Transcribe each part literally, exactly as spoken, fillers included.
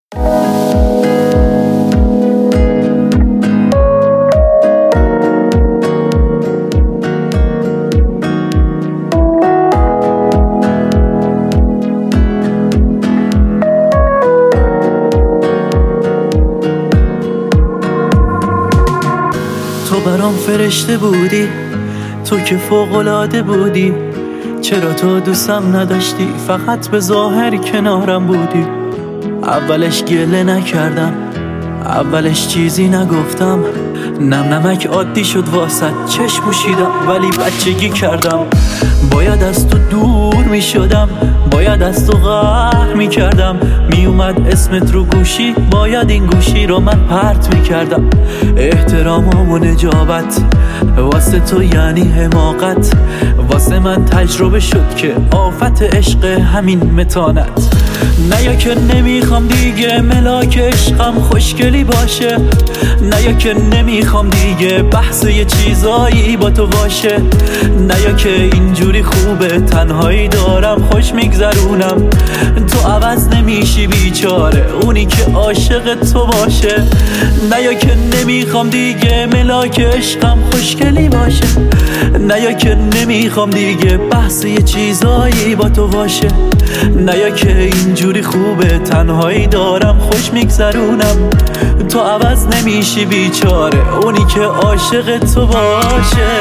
تو برام فرشته بودی، تو که فوق‌العاده بودی. چرا تو دوستم نداشتی، فقط به ظاهر کنارم بودی. اولش گله نکردم، اولش چیزی نگفتم. نم نمک عادی شد واسد، چشم پوشیدم ولی بچگی کردم. باید از تو دور می شدم، باید از تو قهر می کردم. می اومد اسمت رو گوشی، باید این گوشی رو من پرت می کردم. احترام و نجابت واسه تو یعنی حماقت، واسه من تجربه شد که آفت عشق همین متانت. نه یا که نمیخوام دیگه ملاک عشقم خوشگلی باشه، نه یا که نمیخوام دیگه بحث یه چیزایی با تو باشه، نه یا که اینجوری خوبه تنهایی دارم خوش میگذرونم. تو عوض نمیشی بیچاره اونی که عاشق تو باشه، نه یا که نمیخوام دیگه ملاک عشقم خوشگلی باشه، نه یا که نمیخوام دیگه بحث یه چیزایی با تو باشه، نه یا که اینجوری خوبه تنهایی دارم خوش میگذرونم. تو عوض نمیشی بیچاره اونی که عاشق تو باشه.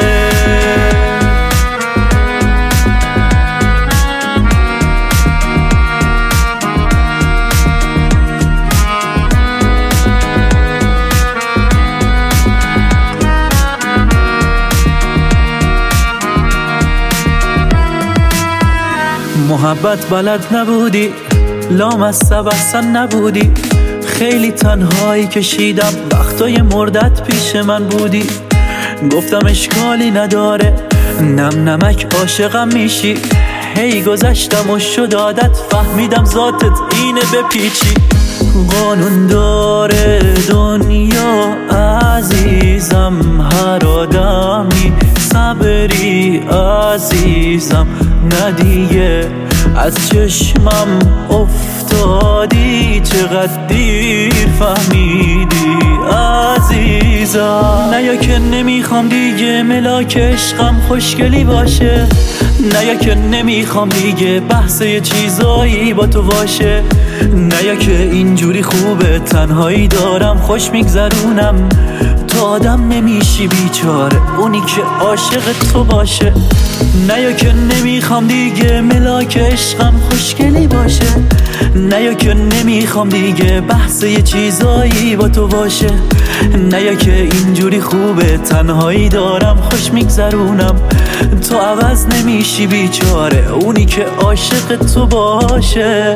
محبت بلد نبودی، لامصب اصلا نبودی. خیلی تنهایی کشیدم وقتای مردت پیش من بودی. گفتم اشکالی نداره نم نمک عاشقم میشی. هی گذشتم و شد عادت، فهمیدم ذاتت اینه بپیچی. قانون داره دنیا عزیزم، هر آدمی صبری عزیزم. نه دیگه از چشمم افتادی، چقدر دیر فهمیدی عزیزم. نه یا که نمیخوام دیگه ملاک عشقم خوشگلی باشه، نه یا که نمیخوام دیگه بحث یه چیزایی با تو باشه، نه یا که اینجوری خوبه تنهایی دارم خوش میگذرونم. تو آدم نمیشی بیچاره اونی که عاشق تو باشه، نه یا که نمیخوام دیگه ملاک عشقم خوشگلی باشه، نه یا که نمیخوام دیگه بحث یه چیزایی با تو باشه، نه یا که اینجوری خوبه تنهایی دارم خوش میگذرونم. تو عوض نمیشی بیچاره اونی که عاشق تو باشه.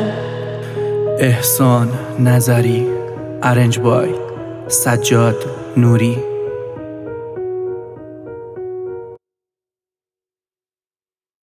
احسان نظری، ارنج بای سجاد نوری.